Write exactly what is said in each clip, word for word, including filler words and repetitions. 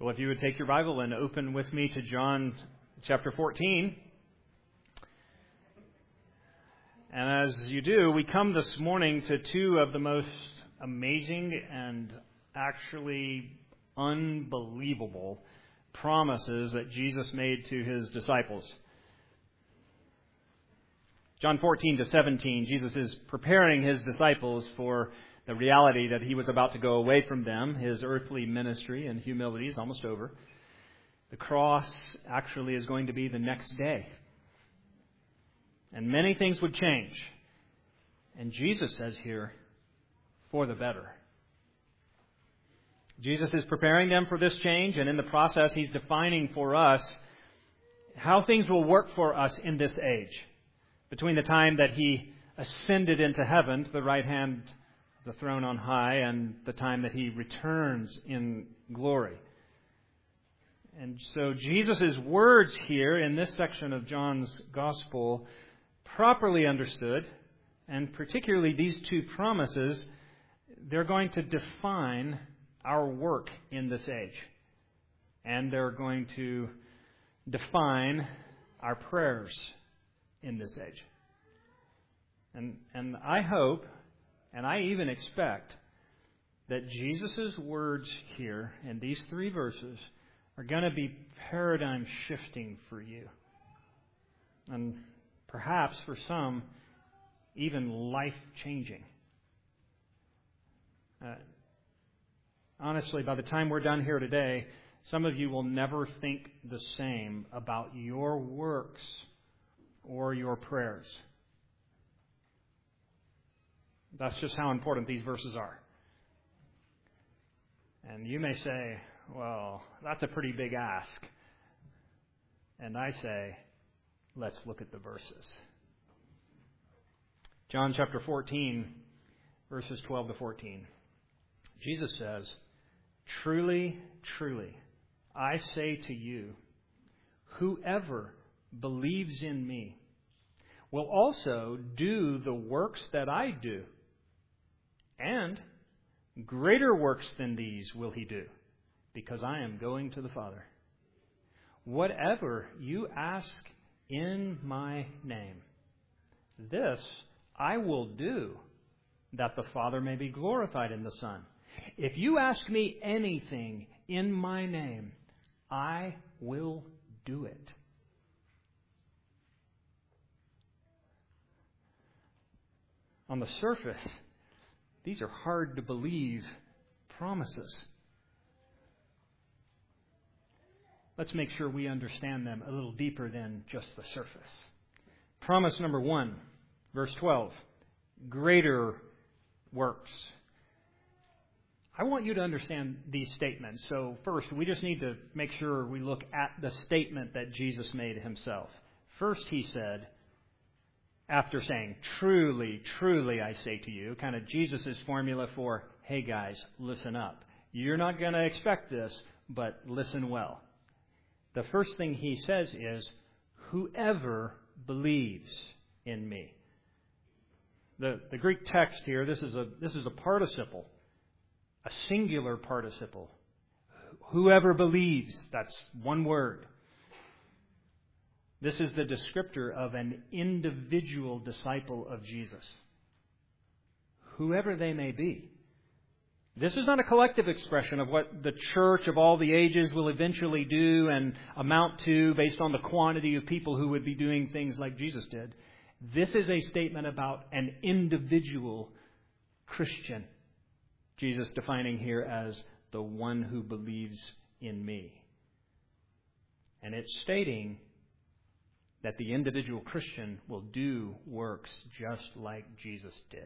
Well, if you would take your Bible and open with me to John chapter fourteen. And as you do, we come this morning to two of the most amazing and actually unbelievable promises that Jesus made to his disciples. John fourteen to seventeen, Jesus is preparing his disciples for the reality that he was about to go away from them. His earthly ministry and humility is almost over. The cross actually is going to be the next day. And many things would change. And Jesus says here, for the better. Jesus is preparing them for this change, and in the process, he's defining for us how things will work for us in this age. Between the time that he ascended into heaven to the right hand the throne on high and the time that he returns in glory. And so Jesus' words here in this section of John's Gospel, properly understood, and particularly these two promises, they're going to define our work in this age. And they're going to define our prayers in this age. And, and I hope, and I even expect, that Jesus' words here in these three verses are going to be paradigm shifting for you. And perhaps for some, even life changing. Uh, honestly, by the time we're done here today, some of you will never think the same about your works or your prayers. That's just how important these verses are. And you may say, well, that's a pretty big ask. And I say, let's look at the verses. John chapter fourteen, verses twelve to fourteen. Jesus says, truly, truly, I say to you, whoever believes in me will also do the works that I do. And greater works than these will he do, because I am going to the Father. Whatever you ask in my name, this I will do, that the Father may be glorified in the Son. If you ask me anything in my name, I will do it. On the surface, these are hard to believe promises. Let's make sure we understand them a little deeper than just the surface. Promise number one, verse twelve, greater works. I want you to understand these statements. So first, we just need to make sure we look at the statement that Jesus made himself. First, he said, after saying, truly, truly, I say to you, kind of Jesus' formula for, hey guys, listen up. You're not going to expect this, but listen well. The first thing he says is, whoever believes in me. The, the Greek text here, this is a this is a participle, a singular participle. Whoever believes, that's one word. This is the descriptor of an individual disciple of Jesus. Whoever they may be. This is not a collective expression of what the church of all the ages will eventually do and amount to based on the quantity of people who would be doing things like Jesus did. This is a statement about an individual Christian. Jesus defining here as the one who believes in me. And it's stating that the individual Christian will do works just like Jesus did.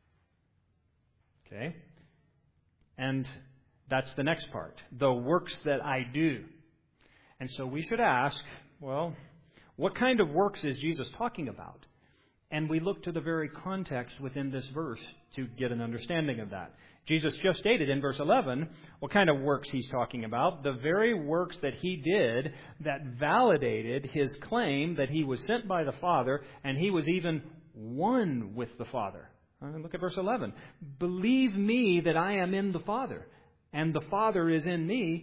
Okay? And that's the next part. The works that I do. And so we should ask, well, what kind of works is Jesus talking about? And we look to the very context within this verse to get an understanding of that. Jesus just stated in verse eleven what kind of works he's talking about. The very works that he did that validated his claim that he was sent by the Father and he was even one with the Father. Look at verse eleven. Believe me that I am in the Father and the Father is in me,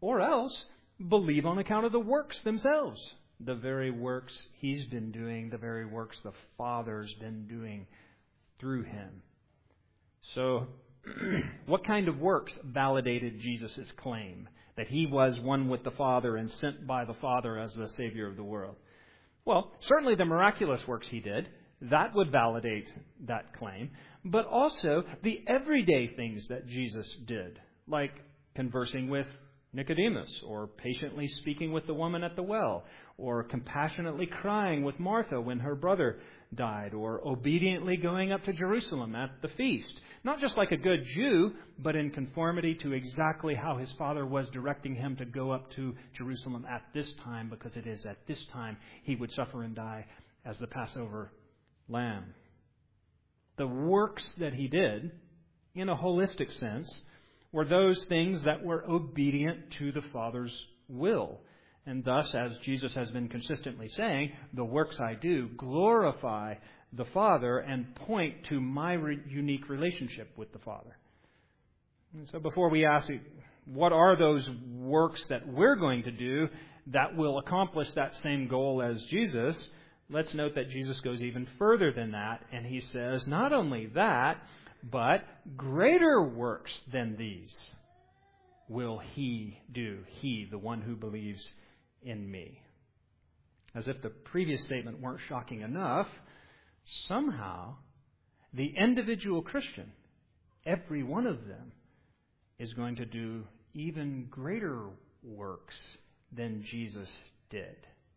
or else believe on account of the works themselves. The very works he's been doing, the very works the Father's been doing through him. So, what kind of works validated Jesus' claim that he was one with the Father and sent by the Father as the Savior of the world? Well, certainly the miraculous works he did, that would validate that claim. But also the everyday things that Jesus did, like conversing with Nicodemus, or patiently speaking with the woman at the well, or compassionately crying with Martha when her brother died, or obediently going up to Jerusalem at the feast. Not just like a good Jew, but in conformity to exactly how his Father was directing him to go up to Jerusalem at this time, because it is at this time he would suffer and die as the Passover lamb. The works that he did, in a holistic sense, were those things that were obedient to the Father's will. And thus, as Jesus has been consistently saying, the works I do glorify the Father and point to my re- unique relationship with the Father. And so before we ask, what are those works that we're going to do that will accomplish that same goal as Jesus, let's note that Jesus goes even further than that, and he says, not only that, but greater works than these will he do, he, the one who believes in me. As if the previous statement weren't shocking enough, somehow the individual Christian, every one of them, is going to do even greater works than Jesus did.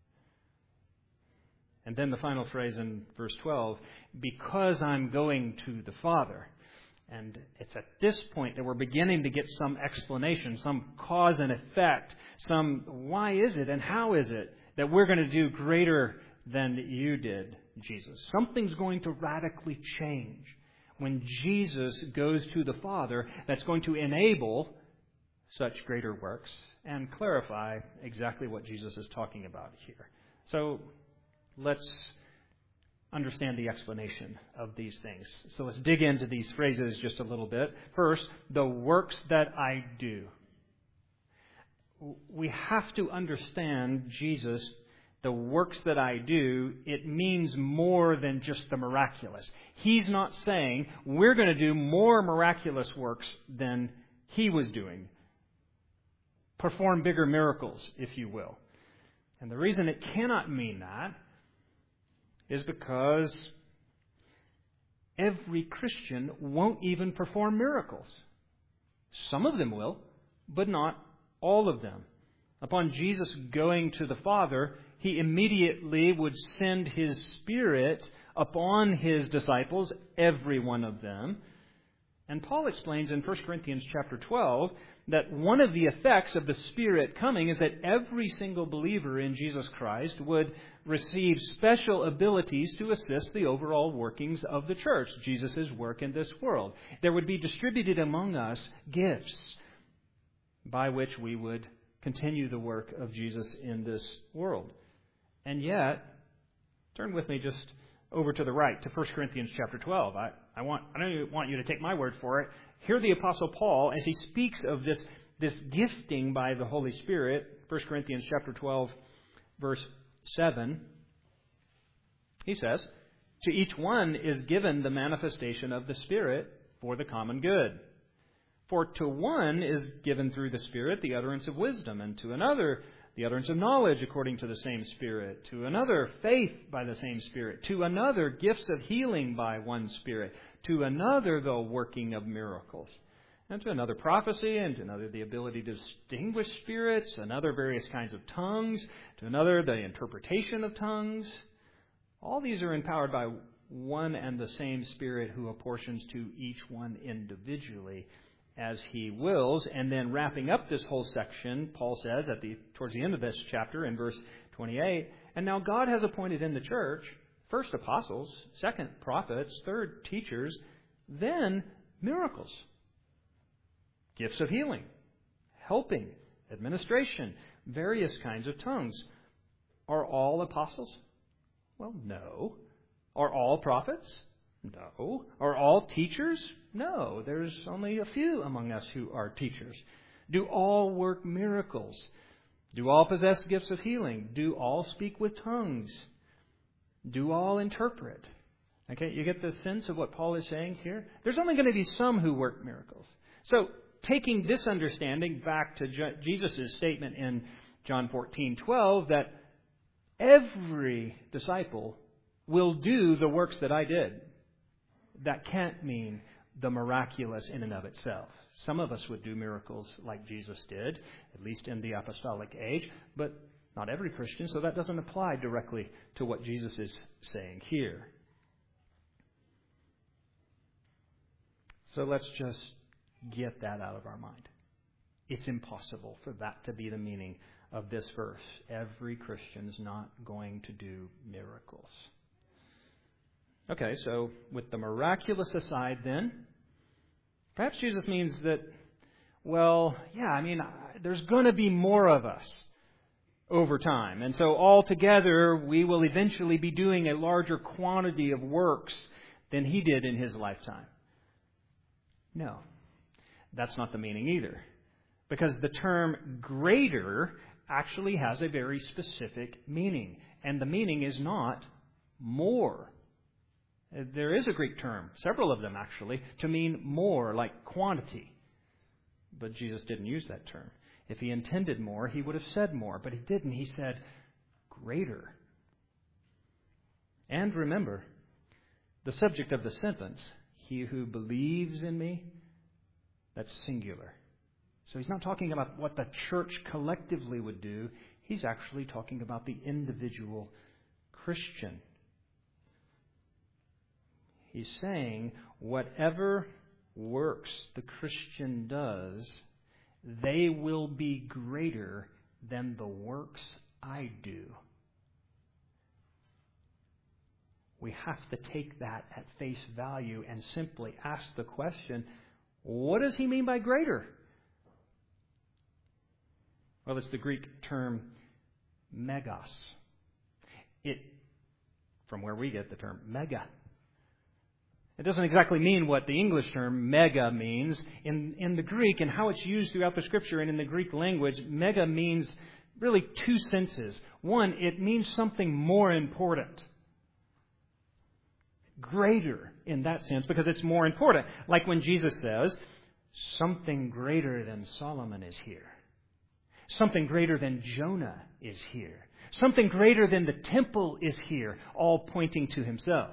And then the final phrase in verse twelve, because I'm going to the Father. And it's at this point that we're beginning to get some explanation, some cause and effect, some why is it and how is it that we're going to do greater than you did, Jesus. Something's going to radically change when Jesus goes to the Father that's going to enable such greater works and clarify exactly what Jesus is talking about here. So let's understand the explanation of these things. So let's dig into these phrases just a little bit. First, the works that I do. We have to understand Jesus, the works that I do, it means more than just the miraculous. He's not saying we're going to do more miraculous works than he was doing. Perform bigger miracles, if you will. And the reason it cannot mean that is because every Christian won't even perform miracles. Some of them will, but not all of them. Upon Jesus going to the Father, he immediately would send his Spirit upon his disciples, every one of them. And Paul explains in First Corinthians chapter twelve that one of the effects of the Spirit coming is that every single believer in Jesus Christ would receive special abilities to assist the overall workings of the church, Jesus' work in this world. There would be distributed among us gifts by which we would continue the work of Jesus in this world. And yet, turn with me just over to the right to First Corinthians chapter twelve. I, I want I don't want you to take my word for it. Hear the Apostle Paul as he speaks of this, this gifting by the Holy Spirit. First Corinthians chapter twelve, verse seven. He says, to each one is given the manifestation of the Spirit for the common good. For to one is given through the Spirit the utterance of wisdom, and to another the utterance of knowledge according to the same Spirit, to another faith by the same Spirit, to another gifts of healing by one Spirit, to another the working of miracles, and to another prophecy, and to another the ability to distinguish spirits, another various kinds of tongues, to another the interpretation of tongues. All these are empowered by one and the same Spirit, who apportions to each one individually as he wills. And then wrapping up this whole section, Paul says at the towards the end of this chapter in verse twenty-eight, and now God has appointed in the church first apostles, second prophets, third teachers, then miracles, gifts of healing, helping, administration, various kinds of tongues. Are all apostles? Well, no. Are all prophets? No. Are all teachers? No. There's only a few among us who are teachers. Do all work miracles? Do all possess gifts of healing? Do all speak with tongues? Do all interpret? Okay, you get the sense of what Paul is saying here? There's only going to be some who work miracles. So, taking this understanding back to Jesus' statement in John fourteen twelve that every disciple will do the works that I did. That can't mean the miraculous in and of itself. Some of us would do miracles like Jesus did, at least in the apostolic age, but not every Christian, so that doesn't apply directly to what Jesus is saying here. So let's just get that out of our mind. It's impossible for that to be the meaning of this verse. Every Christian is not going to do miracles. Okay, so with the miraculous aside then, perhaps Jesus means that, well, yeah, I mean, there's going to be more of us over time. And so altogether, we will eventually be doing a larger quantity of works than he did in his lifetime. No, that's not the meaning either. Because the term greater actually has a very specific meaning. And the meaning is not more. There is a Greek term, several of them actually, to mean more, like quantity. But Jesus didn't use that term. If he intended more, he would have said more. But he didn't. He said greater. And remember, the subject of the sentence, he who believes in me, that's singular. So he's not talking about what the church collectively would do. He's actually talking about the individual Christian. He's saying whatever works the Christian does, they will be greater than the works I do. We have to take that at face value and simply ask the question, what does he mean by greater? Well, it's the Greek term megas. It, from where we get the term mega. It doesn't exactly mean what the English term mega means. In, in the Greek, and how it's used throughout the Scripture and in the Greek language, mega means really two senses. One, it means something more important. Greater in that sense, because it's more important. Like when Jesus says, something greater than Solomon is here. Something greater than Jonah is here. Something greater than the temple is here, all pointing to himself.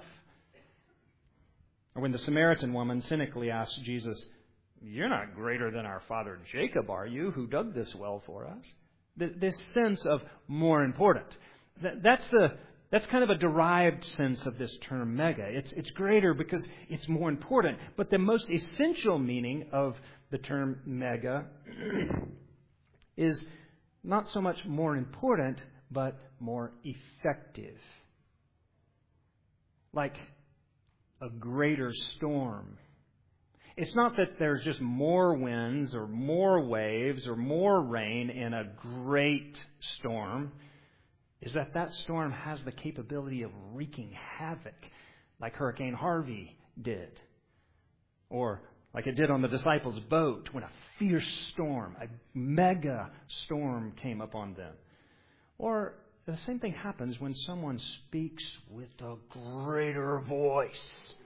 Or when the Samaritan woman cynically asked Jesus, you're not greater than our father Jacob, are you, who dug this well for us? This sense of more important. That's the that's kind of a derived sense of this term mega. It's it's greater because it's more important. But the most essential meaning of the term mega is not so much more important, but more effective. Like a greater storm. It's not that there's just more winds or more waves or more rain in a great storm. Is that that storm has the capability of wreaking havoc like Hurricane Harvey did. Or like it did on the disciples' boat when a fierce storm, a mega storm came upon them. Or the same thing happens when someone speaks with a greater voice.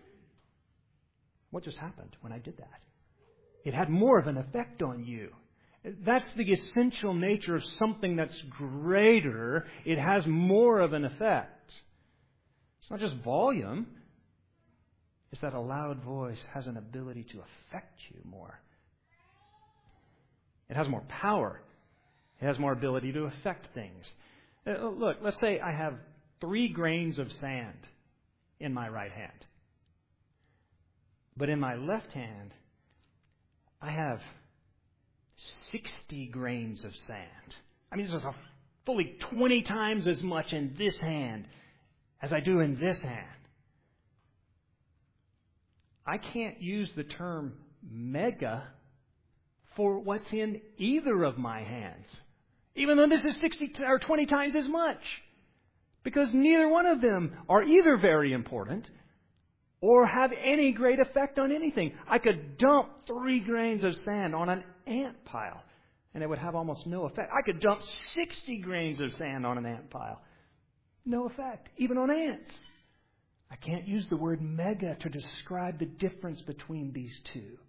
What just happened when I did that? It had more of an effect on you. That's the essential nature of something that's greater. It has more of an effect. It's not just volume. It's that a loud voice has an ability to affect you more. It has more power. It has more ability to affect things. Uh, look, let's say I have three grains of sand in my right hand. But in my left hand, I have sixty grains of sand. I mean, there's a fully twenty times as much in this hand as I do in this hand. I can't use the term mega for what's in either of my hands, even though this is sixty or twenty times as much, because neither one of them are either very important or have any great effect on anything. I could dump three grains of sand on an ant pile. and it would have almost no effect. I could dump sixty grains of sand on an ant pile. No effect, even on ants. I can't use the word mega to describe the difference between these two.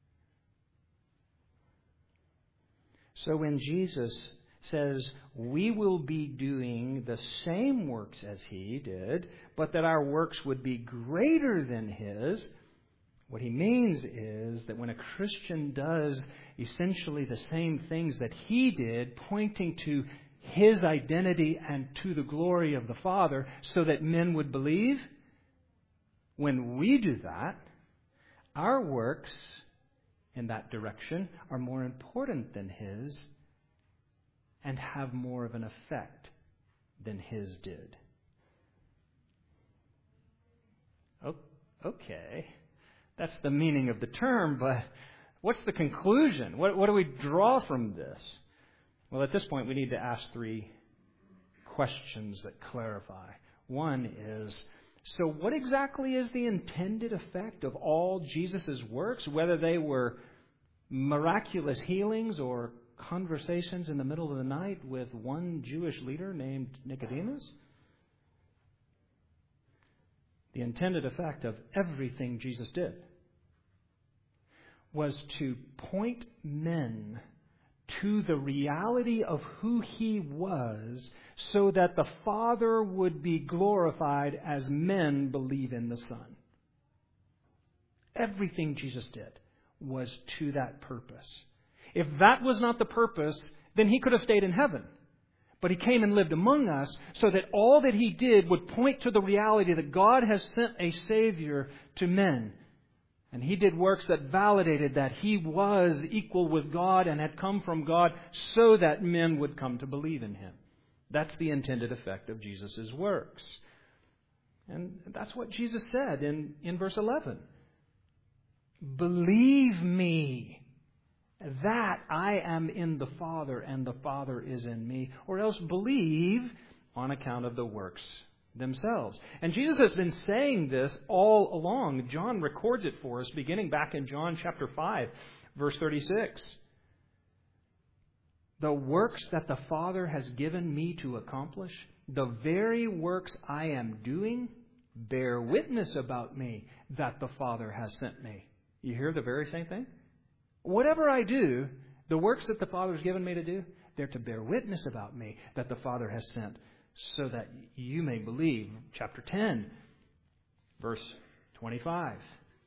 So when Jesus says we will be doing the same works as He did, but that our works would be greater than His, what He means is that when a Christian does essentially the same things that He did, pointing to His identity and to the glory of the Father so that men would believe, when we do that, our works in that direction are more important than His and have more of an effect than His did. Okay, that's the meaning of the term, but what's the conclusion? What, what do we draw from this? Well, at this point, we need to ask three questions that clarify. One is, so what exactly is the intended effect of all Jesus' works, whether they were miraculous healings or conversations in the middle of the night with one Jewish leader named Nicodemus? The intended effect of everything Jesus did was to point men to the reality of who He was so that the Father would be glorified as men believe in the Son. Everything Jesus did was to that purpose. If that was not the purpose, then He could have stayed in heaven. But He came and lived among us so that all that He did would point to the reality that God has sent a Savior to men. And He did works that validated that He was equal with God and had come from God so that men would come to believe in Him. That's the intended effect of Jesus' works. And that's what Jesus said in, in verse eleven. Believe me that I am in the Father and the Father is in me, or else believe on account of the works themselves. And Jesus has been saying this all along. John records it for us, beginning back in John chapter five, verse thirty-six. The works that the Father has given me to accomplish, the very works I am doing, bear witness about me that the Father has sent me. You hear the very same thing? Whatever I do, the works that the Father has given me to do, they're to bear witness about me that the Father has sent, so that you may believe. Chapter ten, verse twenty-five.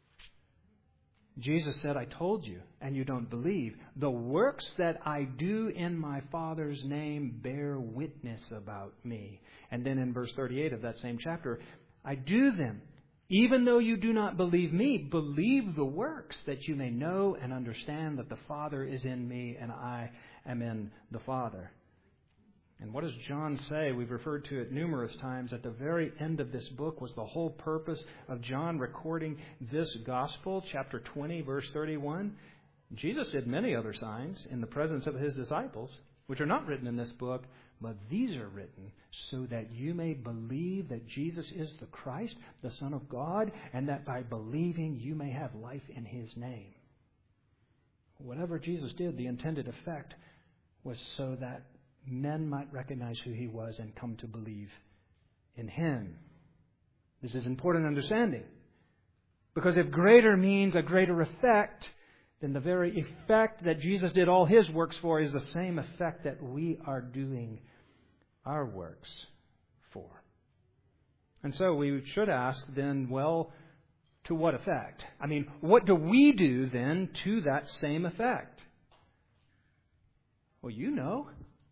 Jesus said, I told you, and you don't believe. The works that I do in my Father's name bear witness about me. And then in verse thirty-eight of that same chapter, I do them. Even though you do not believe me, believe the works, that you may know and understand that the Father is in me and I am in the Father. And what does John say? We've referred to it numerous times. At the very end of this book was the whole purpose of John recording this gospel, chapter twenty, verse thirty-one. Jesus did many other signs in the presence of His disciples, which are not written in this book, but these are written so that you may believe that Jesus is the Christ, the Son of God, and that by believing you may have life in His name. Whatever Jesus did, the intended effect was so that men might recognize who He was and come to believe in Him. This is important understanding. Because if greater means a greater effect, then the very effect that Jesus did all His works for is the same effect that we are doing our works for. And so we should ask then, well, to what effect? I mean, what do we do then to that same effect? Well, you know.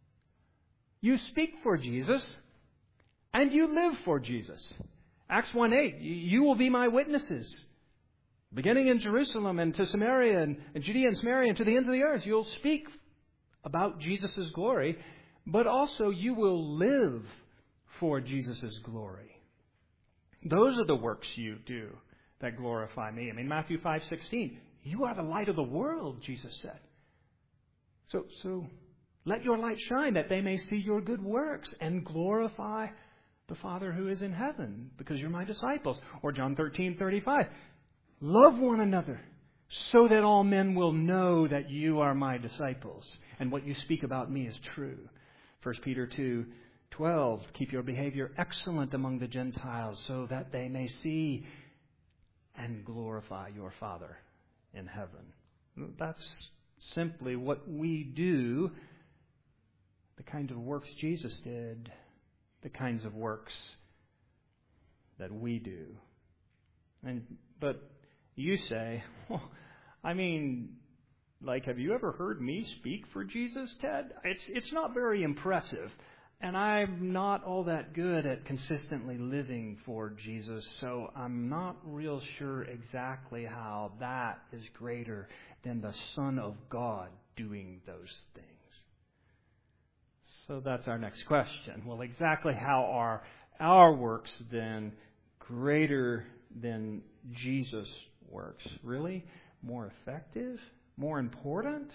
You speak for Jesus and you live for Jesus. Acts one eight, you will be my witnesses. Beginning in Jerusalem and to Samaria and, and Judea and Samaria and to the ends of the earth, you'll speak about Jesus' glory, but also you will live for Jesus' glory. Those are the works you do that glorify me. I mean, Matthew five sixteen, you are the light of the world, Jesus said. So, so let your light shine that they may see your good works and glorify the Father who is in heaven, because you're my disciples. Or John thirteen thirty-five. Love one another so that all men will know that you are my disciples, and what you speak about me is true. First Peter two twelve, keep your behavior excellent among the Gentiles, so that they may see and glorify your Father in heaven. That's simply what we do, the kinds of works Jesus did, the kinds of works that we do. And but you say, well, I mean, like, have you ever heard me speak for Jesus, Ted? It's it's not very impressive. And I'm not all that good at consistently living for Jesus, so I'm not real sure exactly how that is greater than the Son of God doing those things. So that's our next question. Well, exactly how are our works then greater than Jesus' works? Really? More effective? More important?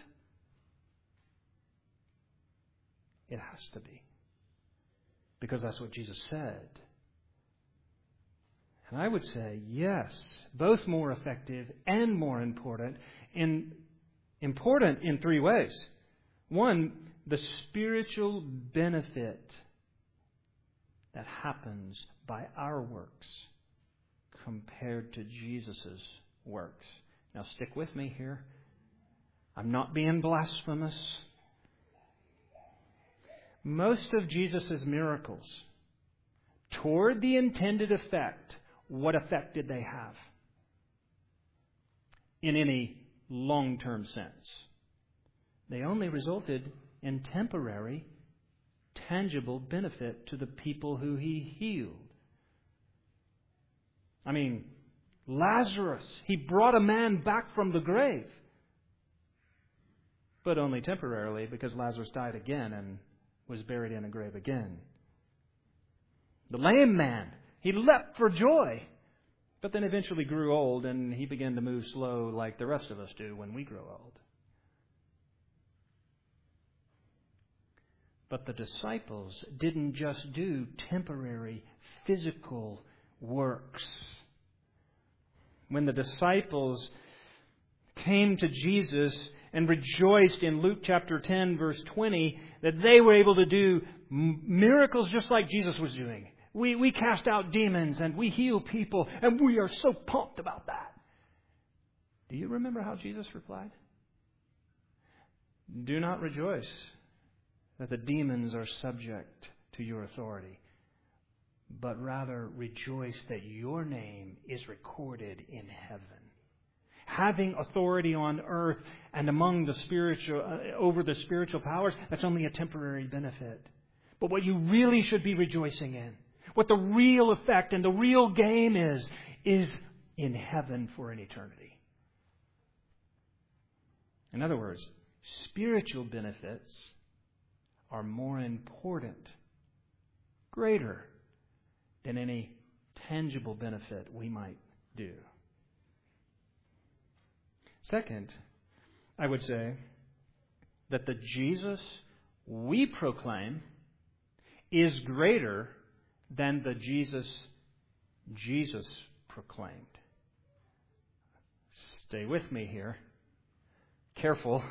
It has to be. Because that's what Jesus said. And I would say, yes, both more effective and more important. In, important in three ways. One, the spiritual benefit that happens by our works compared to Jesus' works. Now stick with me here. I'm not being blasphemous. Most of Jesus' miracles, toward the intended effect, what effect did they have? In any long-term sense. They only resulted in temporary, tangible benefit to the people who He healed. I mean, Lazarus, He brought a man back from the grave. But only temporarily, because Lazarus died again and was buried in a grave again. The lame man, he leapt for joy, but then eventually grew old and he began to move slow like the rest of us do when we grow old. But the disciples didn't just do temporary physical works. When the disciples came to Jesus and rejoiced in Luke chapter ten, verse twenty, that they were able to do miracles just like Jesus was doing. We, we cast out demons and we heal people, and we are so pumped about that. Do you remember how Jesus replied? Do not rejoice that the demons are subject to your authority, but rather rejoice that your name is recorded in heaven. Having authority on earth and among the spiritual, uh, over the spiritual powers, that's only a temporary benefit. But what you really should be rejoicing in, what the real effect and the real game is, is in heaven for an eternity. In other words, spiritual benefits are more important, greater than any tangible benefit we might do. Second, I would say that the Jesus we proclaim is greater than the Jesus Jesus proclaimed. Stay with me here. Careful.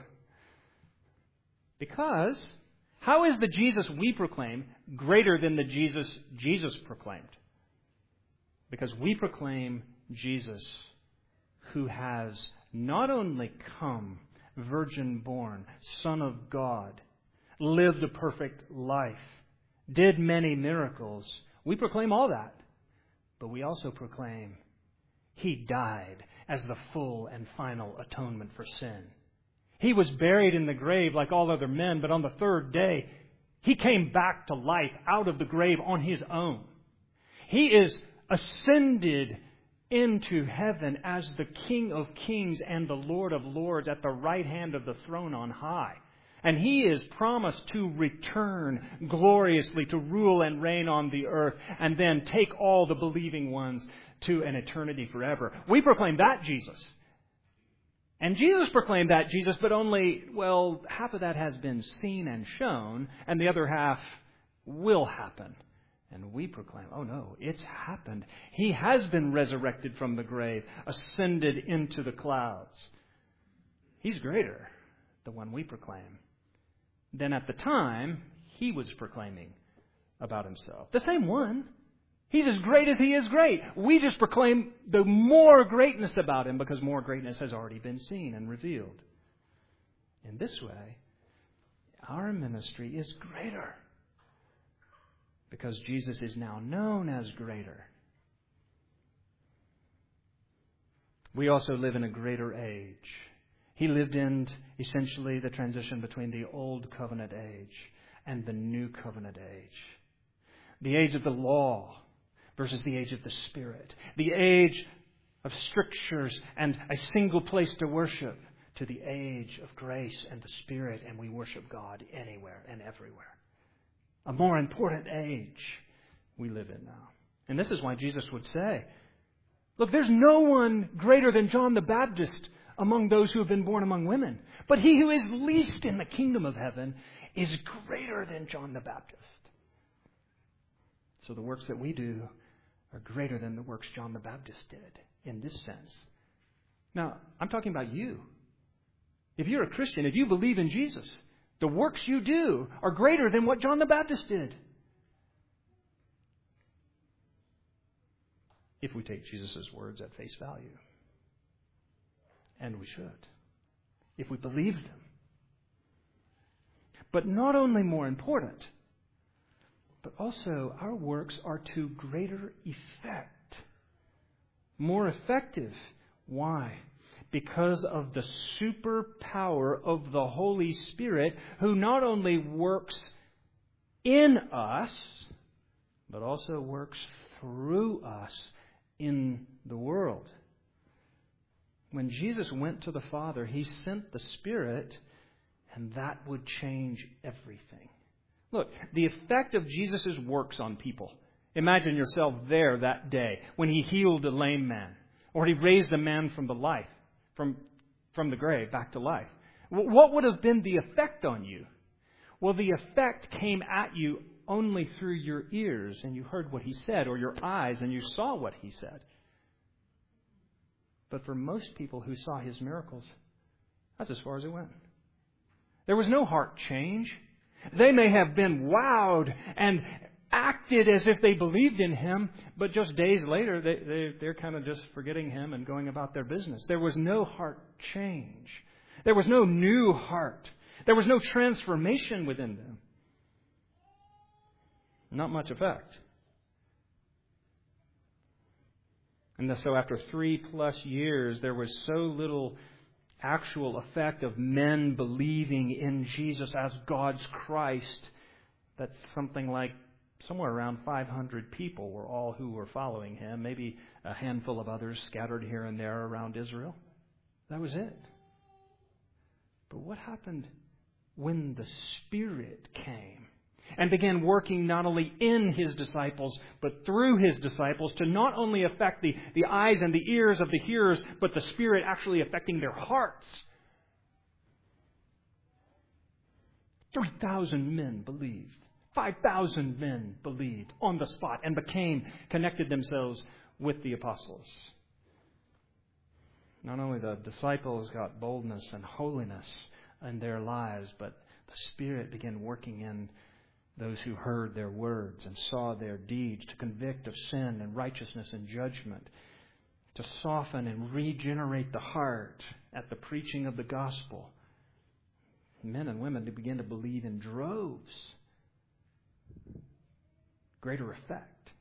Because how is the Jesus we proclaim greater than the Jesus Jesus proclaimed? Because we proclaim Jesus who has not only come, virgin born, Son of God, lived a perfect life, did many miracles. We proclaim all that. But we also proclaim He died as the full and final atonement for sin. He was buried in the grave like all other men, but on the third day, He came back to life out of the grave on His own. He is ascended into heaven as the King of Kings and the Lord of Lords at the right hand of the throne on high. And He is promised to return gloriously to rule and reign on the earth and then take all the believing ones to an eternity forever. We proclaim that Jesus. And Jesus proclaimed that Jesus, but only, well, half of that has been seen and shown, and the other half will happen. And we proclaim, oh no, it's happened. He has been resurrected from the grave, ascended into the clouds. He's greater, the one we proclaim, than at the time he was proclaiming about himself. The same one. He's as great as he is great. We just proclaim the more greatness about him because more greatness has already been seen and revealed. In this way, our ministry is greater because Jesus is now known as greater. We also live in a greater age. He lived in, essentially, the transition between the Old Covenant age and the New Covenant age. The age of the law versus the age of the Spirit. The age of strictures and a single place to worship to the age of grace and the Spirit, and we worship God anywhere and everywhere. A more important age we live in now. And this is why Jesus would say, look, there's no one greater than John the Baptist among those who have been born among women. But he who is least in the kingdom of heaven is greater than John the Baptist. So the works that we do are greater than the works John the Baptist did in this sense. Now, I'm talking about you. If you're a Christian, if you believe in Jesus, the works you do are greater than what John the Baptist did. If we take Jesus' words at face value. And we should. If we believe them. But not only more important, but also our works are to greater effect. More effective. Why? Because of the superpower of the Holy Spirit, who not only works in us, but also works through us in the world. When Jesus went to the Father, He sent the Spirit, and that would change everything. Look, the effect of Jesus' works on people. Imagine yourself there that day when He healed a lame man, or He raised a man from the life, from, from the grave back to life. What would have been the effect on you? Well, the effect came at you only through your ears, and you heard what He said, or your eyes, and you saw what He said. But for most people who saw His miracles, that's as far as it went. There was no heart change. They may have been wowed and acted as if they believed in Him, but just days later, they, they, they're kind of just forgetting Him and going about their business. There was no heart change. There was no new heart. There was no transformation within them. Not much effect. And so after three plus years, there was so little actual effect of men believing in Jesus as God's Christ that something like somewhere around five hundred people were all who were following Him. Maybe a handful of others scattered here and there around Israel. That was it. But what happened when the Spirit came and began working not only in His disciples, but through His disciples to not only affect the, the eyes and the ears of the hearers, but the Spirit actually affecting their hearts? three thousand men believed. five thousand men believed on the spot and became, connected themselves with the apostles. Not only the disciples got boldness and holiness in their lives, but the Spirit began working in those who heard their words and saw their deeds, to convict of sin and righteousness and judgment, to soften and regenerate the heart at the preaching of the gospel. Men and women to begin to believe in droves. Greater effect.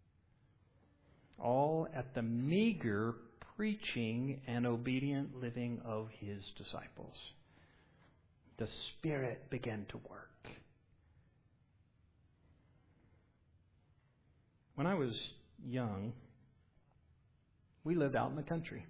All at the meager preaching and obedient living of His disciples. The Spirit began to work. When I was young, we lived out in the country.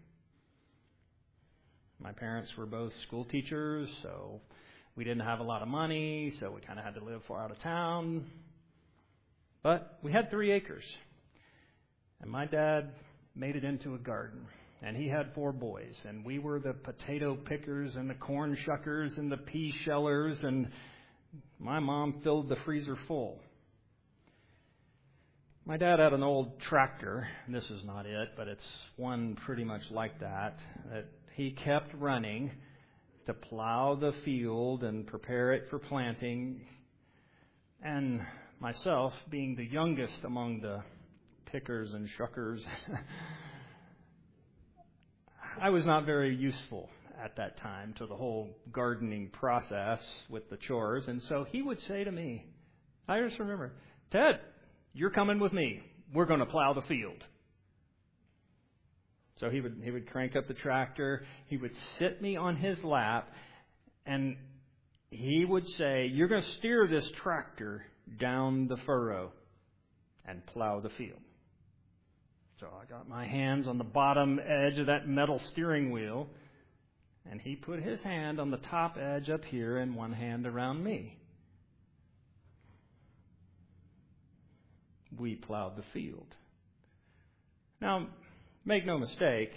My parents were both school teachers, so we didn't have a lot of money, so we kind of had to live far out of town. But we had three acres. And my dad made it into a garden. And he had four boys. And we were the potato pickers and the corn shuckers and the pea shellers. And my mom filled the freezer full. My dad had an old tractor. This is not it, but it's one pretty much like that, that he kept running to plow the field and prepare it for planting. And myself, being the youngest among the pickers and shuckers, I was not very useful at that time to the whole gardening process with the chores. And so he would say to me, I just remember, Ted, you're coming with me. We're going to plow the field. So he would he would crank up the tractor. He would sit me on his lap, and he would say, you're going to steer this tractor down the furrow and plow the field. So I got my hands on the bottom edge of that metal steering wheel, and he put his hand on the top edge up here and one hand around me. We plowed the field. Now, make no mistake,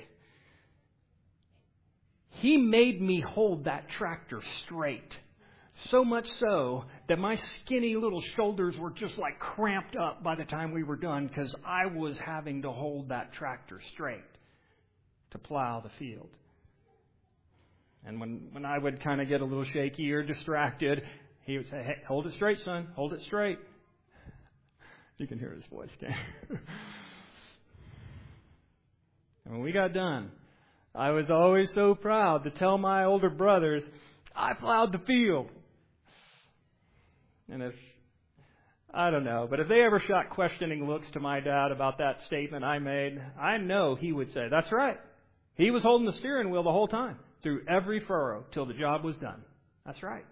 he made me hold that tractor straight. So much so that my skinny little shoulders were just like cramped up by the time we were done because I was having to hold that tractor straight to plow the field. And when, when I would kind of get a little shaky or distracted, he would say, hey, hold it straight, son, hold it straight. You can hear his voice, can't you? And when we got done, I was always so proud to tell my older brothers, I plowed the field. And if, I don't know, but if they ever shot questioning looks to my dad about that statement I made, I know he would say, that's right. He was holding the steering wheel the whole time, through every furrow, till the job was done. That's right.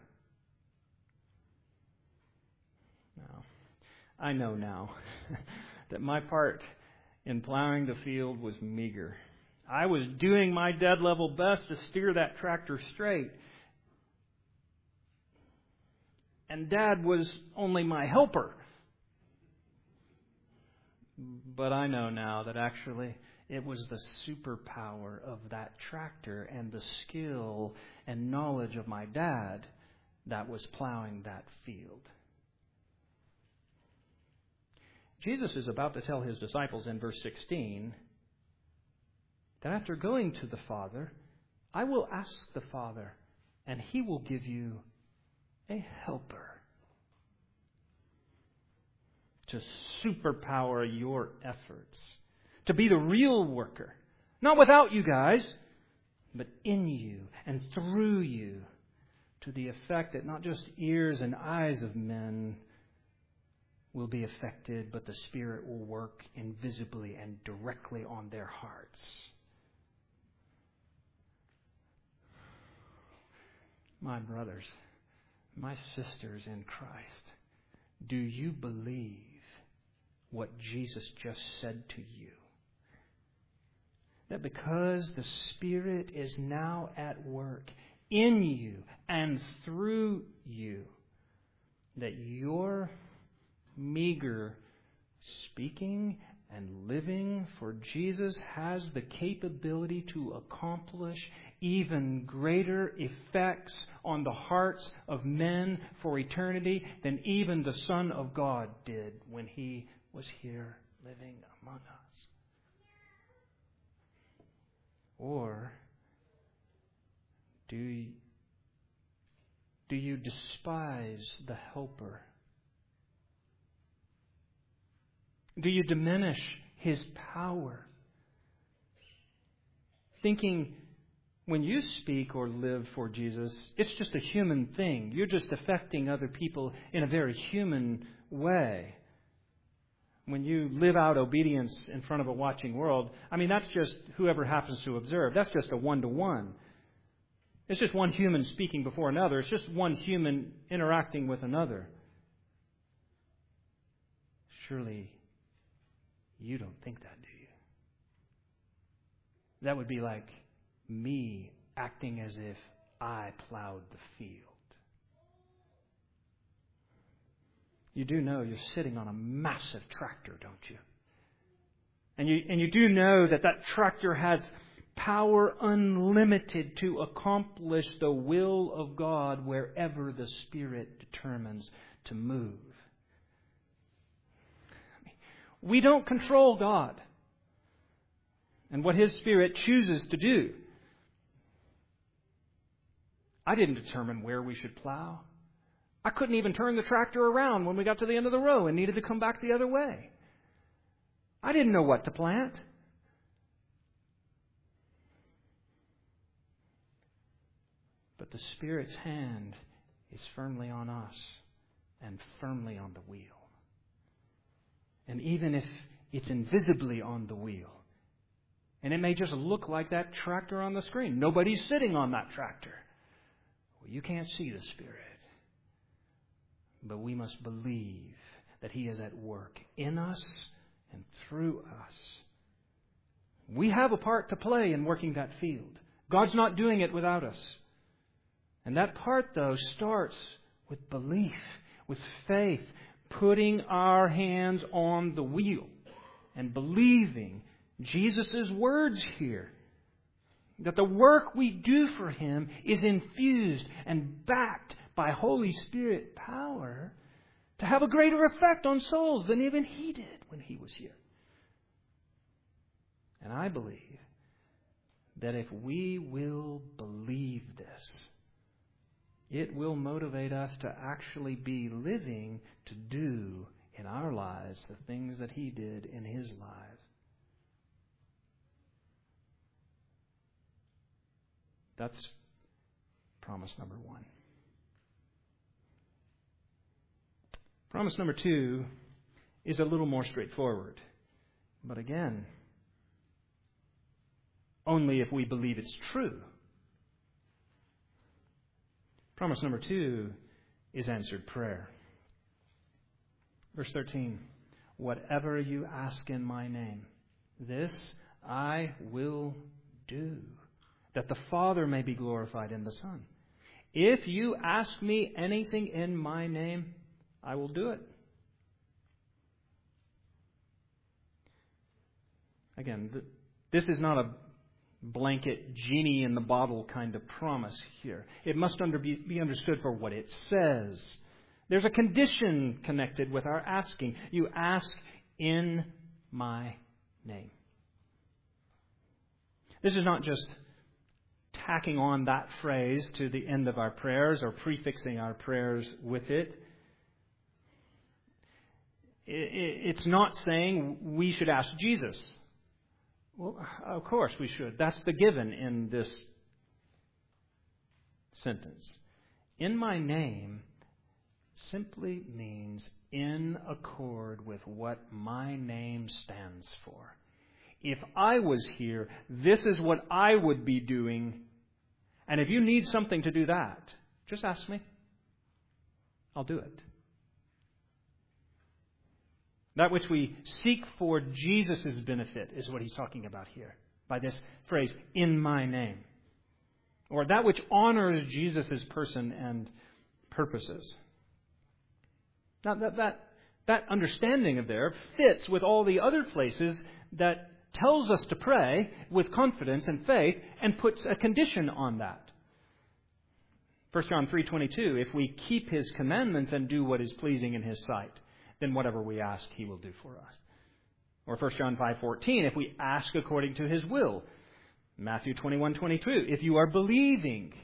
Now, I know now that my part in plowing the field was meager. I was doing my dead level best to steer that tractor straight. And Dad was only my helper. But I know now that actually it was the superpower of that tractor and the skill and knowledge of my dad that was plowing that field. Jesus is about to tell his disciples in verse sixteen that after going to the Father, I will ask the Father, and he will give you a helper to superpower your efforts, to be the real worker, not without you guys, but in you and through you, to the effect that not just ears and eyes of men will be affected, but the Spirit will work invisibly and directly on their hearts. My brothers, my sisters in Christ, do you believe what Jesus just said to you? That because the Spirit is now at work in you and through you, that your meager speaking and living for Jesus has the capability to accomplish even greater effects on the hearts of men for eternity than even the Son of God did when he was here living among us? Or do you, do you despise the helper? Do you diminish his power? Thinking when you speak or live for Jesus, it's just a human thing. You're just affecting other people in a very human way. When you live out obedience in front of a watching world, I mean, that's just whoever happens to observe. That's just a one-to-one. It's just one human speaking before another. It's just one human interacting with another. Surely you don't think that, do you? That would be like me acting as if I plowed the field. You do know you're sitting on a massive tractor, don't you? And you and you do know that that tractor has power unlimited to accomplish the will of God wherever the Spirit determines to move. We don't control God and what His Spirit chooses to do. I didn't determine where we should plow. I couldn't even turn the tractor around when we got to the end of the row and needed to come back the other way. I didn't know what to plant. But the Spirit's hand is firmly on us and firmly on the wheel. And even if it's invisibly on the wheel, and it may just look like that tractor on the screen. Nobody's sitting on that tractor. Well, you can't see the Spirit. But we must believe that He is at work in us and through us. We have a part to play in working that field. God's not doing it without us. And that part, though, starts with belief, with faith, putting our hands on the wheel and believing Jesus' words here. That the work we do for Him is infused and backed by Holy Spirit power to have a greater effect on souls than even He did when He was here. And I believe that if we will believe this, it will motivate us to actually be living to do in our lives the things that He did in His lives. That's promise number one. Promise number two is a little more straightforward. But again, only if we believe it's true. Promise number two is answered prayer. Verse thirteen, whatever you ask in my name, this I will do, that the Father may be glorified in the Son. If you ask me anything in my name, I will do it. Again, th- this is not a blanket genie in the bottle kind of promise here. It must under be, be understood for what it says. There's a condition connected with our asking. You ask in my name. This is not just tacking on that phrase to the end of our prayers or prefixing our prayers with it. It's not saying we should ask Jesus. Well, of course we should. That's the given in this sentence. In my name simply means in accord with what my name stands for. If I was here, this is what I would be doing. And if you need something to do that, just ask me. I'll do it. That which we seek for Jesus' benefit is what he's talking about here by this phrase, in my name. Or that which honors Jesus' person and purposes. Now that, that, that understanding of there fits with all the other places that tells us to pray with confidence and faith and puts a condition on that. First John three twenty-two, if we keep His commandments and do what is pleasing in His sight, then whatever we ask, He will do for us. Or First John five fourteen, if we ask according to His will. Matthew twenty-one twenty-two, if you are believing.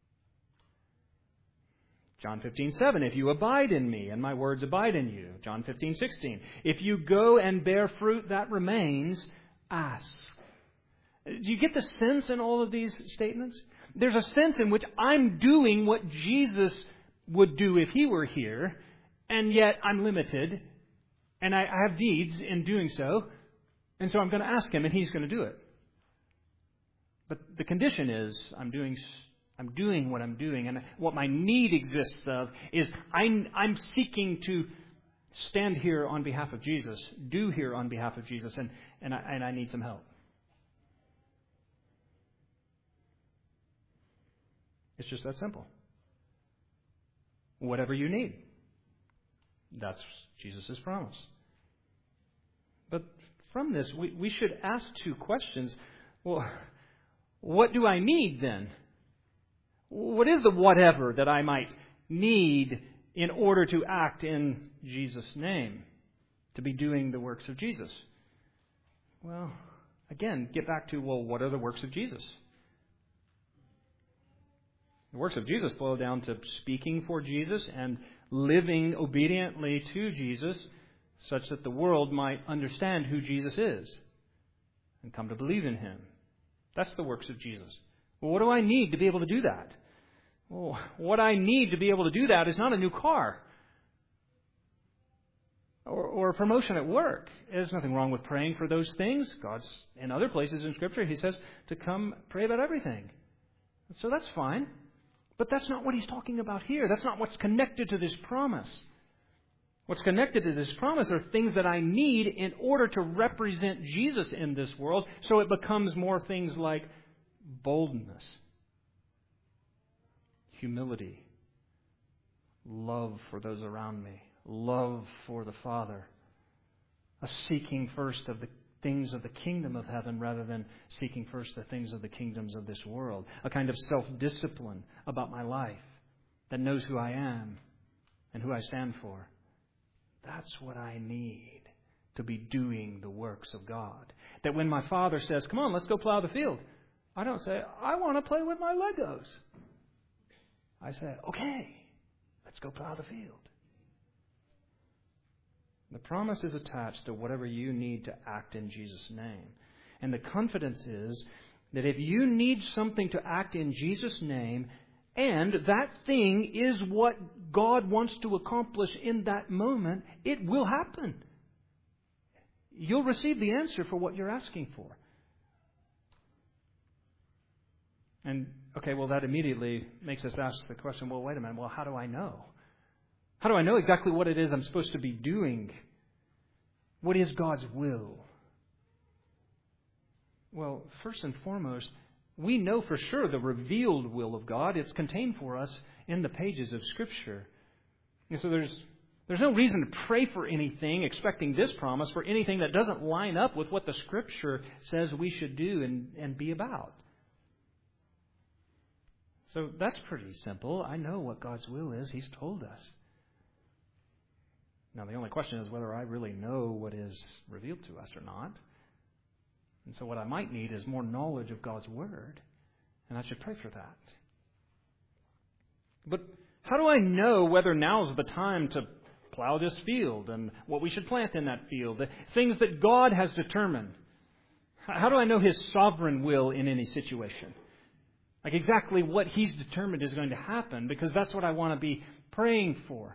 John fifteen seven, if you abide in me and my words abide in you. John fifteen sixteen, if you go and bear fruit that remains, ask. Do you get the sense in all of these statements? There's a sense in which I'm doing what Jesus would do if He were here, and yet I'm limited, and I have needs in doing so, and so I'm going to ask Him, and He's going to do it. But the condition is I'm doing I'm doing what I'm doing, and what my need exists of is I'm, I'm seeking to stand here on behalf of Jesus, do here on behalf of Jesus, and, and, I, and I need some help. It's just that simple. Whatever you need. That's Jesus' promise. But from this, we, we should ask two questions. Well, what do I need then? What is the whatever that I might need in order to act in Jesus' name? to be doing the works of Jesus? Well, again, get back to, well, what are the works of Jesus? The works of Jesus boil down to speaking for Jesus and living obediently to Jesus such that the world might understand who Jesus is and come to believe in Him. That's the works of Jesus. Well, what do I need to be able to do that? Well, what I need to be able to do that is not a new car or, or a promotion at work. There's nothing wrong with praying for those things. God's, in other places in Scripture, He says to come pray about everything. So that's fine. But that's not what He's talking about here. That's not what's connected to this promise. What's connected to this promise are things that I need in order to represent Jesus in this world, so it becomes more things like boldness, humility, love for those around me, love for the Father, a seeking first of the things of the kingdom of heaven rather than seeking first the things of the kingdoms of this world, a kind of self-discipline about my life that knows who I am and who I stand for. That's what I need to be doing the works of God. That when my Father says, come on, let's go plow the field, I don't say, I want to play with my Legos. I say, okay, let's go plow the field. The promise is attached to whatever you need to act in Jesus' name. And the confidence is that if you need something to act in Jesus' name, and that thing is what God wants to accomplish in that moment, it will happen. You'll receive the answer for what you're asking for. And, okay, well, that immediately makes us ask the question, well, wait a minute, well, how do I know? How do I know exactly what it is I'm supposed to be doing? What is God's will? Well, first and foremost, we know for sure the revealed will of God. It's contained for us in the pages of Scripture. And so there's there's no reason to pray for anything, expecting this promise, for anything that doesn't line up with what the Scripture says we should do and, and be about. So that's pretty simple. I know what God's will is. He's told us. Now, the only question is whether I really know what is revealed to us or not. And so what I might need is more knowledge of God's Word. And I should pray for that. But how do I know whether now's the time to plow this field and what we should plant in that field? The things that God has determined. How do I know His sovereign will in any situation? Like exactly what He's determined is going to happen, because that's what I want to be praying for.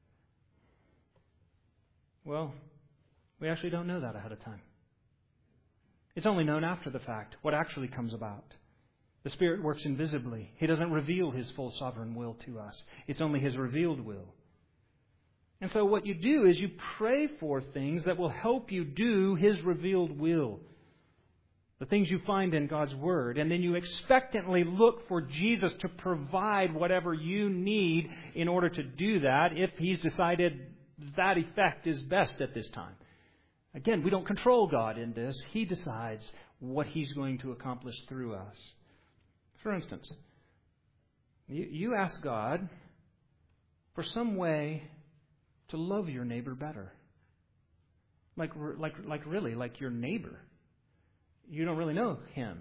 Well, we actually don't know that ahead of time. It's only known after the fact what actually comes about. The Spirit works invisibly. He doesn't reveal His full sovereign will to us. It's only His revealed will. And so what you do is you pray for things that will help you do His revealed will. The things you find in God's Word. And then you expectantly look for Jesus to provide whatever you need in order to do that, if He's decided that effect is best at this time. Again, we don't control God in this. He decides what He's going to accomplish through us. For instance, you, you ask God for some way to love your neighbor better. Like, like, like really, like your neighbor. You don't really know him.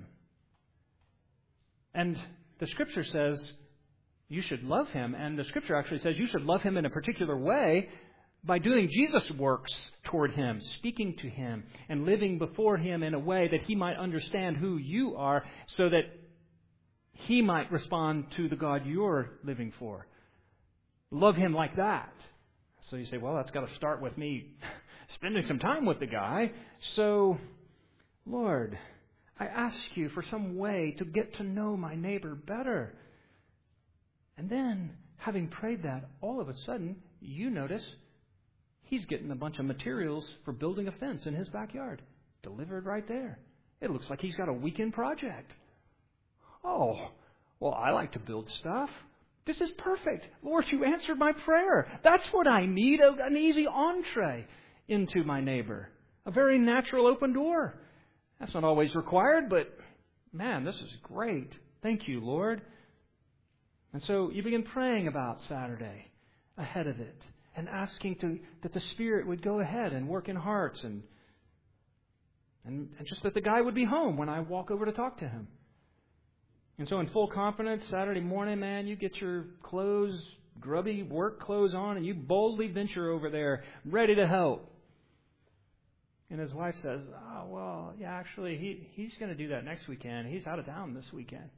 And the Scripture says you should love him. And the Scripture actually says you should love him in a particular way, by doing Jesus' works toward him, speaking to him, and living before him in a way that he might understand who you are, so that he might respond to the God you're living for. Love him like that. So you say, well, that's got to start with me spending some time with the guy. So, Lord, I ask you for some way to get to know my neighbor better. And then, having prayed that, all of a sudden, you notice he's getting a bunch of materials for building a fence in his backyard. Delivered right there. It looks like he's got a weekend project. Oh, well, I like to build stuff. This is perfect. Lord, you answered my prayer. That's what I need, an easy entree into my neighbor. A very natural open door. That's not always required, but man, this is great. Thank you, Lord. And so you begin praying about Saturday ahead of it. and asking to that the Spirit would go ahead and work in hearts and, and, and just that the guy would be home when I walk over to talk to him. And so in full confidence, Saturday morning, man, you get your clothes, grubby work clothes on, and you boldly venture over there, ready to help. And his wife says, oh, well, yeah, actually, he, he's going to do that next weekend. He's out of town this weekend.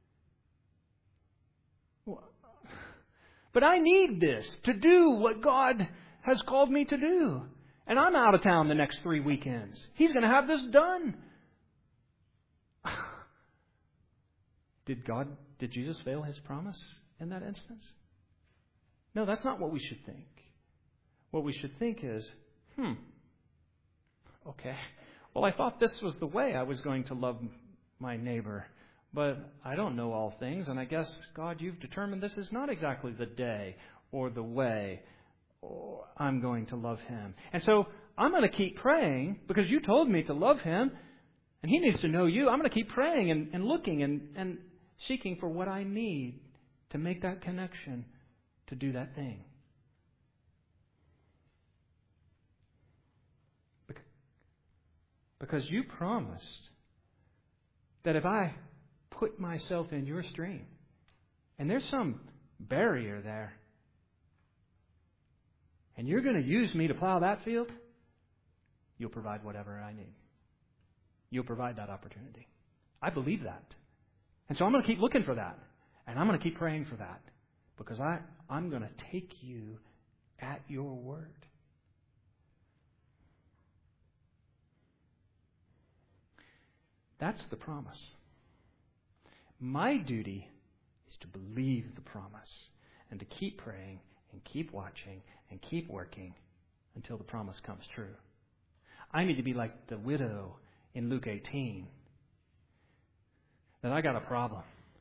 Well, but I need this to do what God has called me to do. And I'm out of town the next three weekends. He's going to have this done. Did God, did Jesus fail His promise in that instance? No, that's not what we should think. What we should think is, hmm, okay, well, I thought this was the way I was going to love my neighbor, but I don't know all things, and I guess, God, you've determined this is not exactly the day or the way or I'm going to love him. And so I'm going to keep praying because you told me to love him, and he needs to know you. I'm going to keep praying and, and looking and, and seeking for what I need to make that connection, to do that thing. Because you promised that if I put myself in your stream, and there's some barrier there, and you're going to use me to plow that field, you'll provide whatever I need. You'll provide that opportunity. I believe that. And so I'm going to keep looking for that. And I'm going to keep praying for that. Because I, I'm going to take you at your word. That's the promise. My duty is to believe the promise and to keep praying and keep watching and keep working until the promise comes true. I need to be like the widow in Luke eighteen. That I got a problem.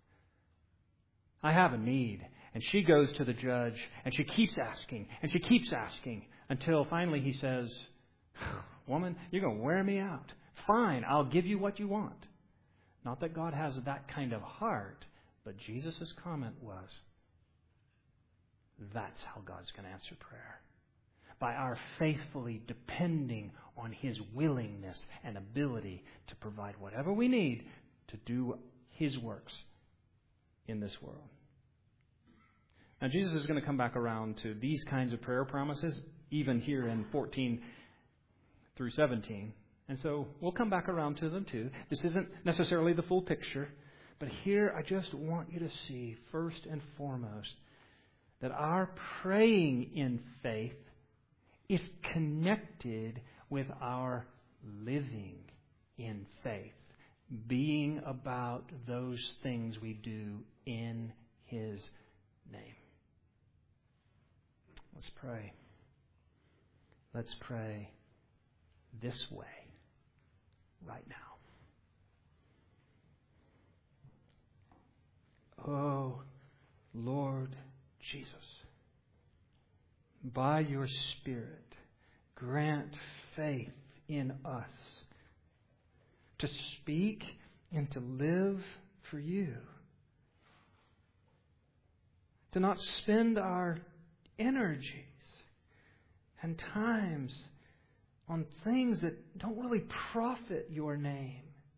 I have a need. And she goes to the judge and she keeps asking and she keeps asking until finally he says, woman, you're going to wear me out. Fine, I'll give you what you want. Not that God has that kind of heart, but Jesus' comment was, that's how God's going to answer prayer. By our faithfully depending on His willingness and ability to provide whatever we need to do His works in this world. Now, Jesus is going to come back around to these kinds of prayer promises, even here in fourteen through seventeen. And so we'll come back around to them too. This isn't necessarily the full picture, but here I just want you to see, first and foremost, that our praying in faith is connected with our living in faith, being about those things we do in His name. Let's pray. Let's pray this way right now. Oh, Lord Jesus, by your Spirit, grant faith in us to speak and to live for you. To not spend our energies and times on things that don't really profit your name.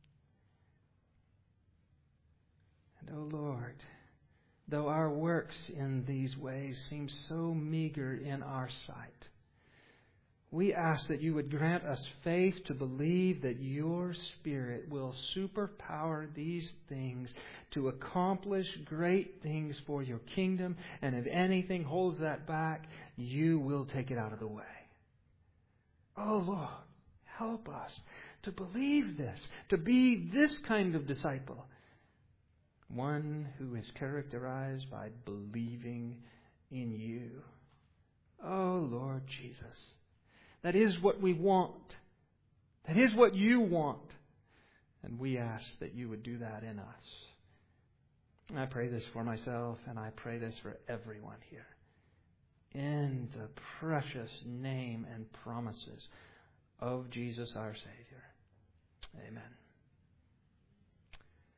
And oh Lord, though our works in these ways seem so meager in our sight, we ask that you would grant us faith to believe that your Spirit will superpower these things to accomplish great things for your kingdom. And if anything holds that back, you will take it out of the way. Oh Lord, help us to believe this, to be this kind of disciple. One who is characterized by believing in you. Oh Lord Jesus. That is what we want. That is what you want. And we ask that you would do that in us. And I pray this for myself, and I pray this for everyone here. In the precious name and promises of Jesus our Savior. Amen.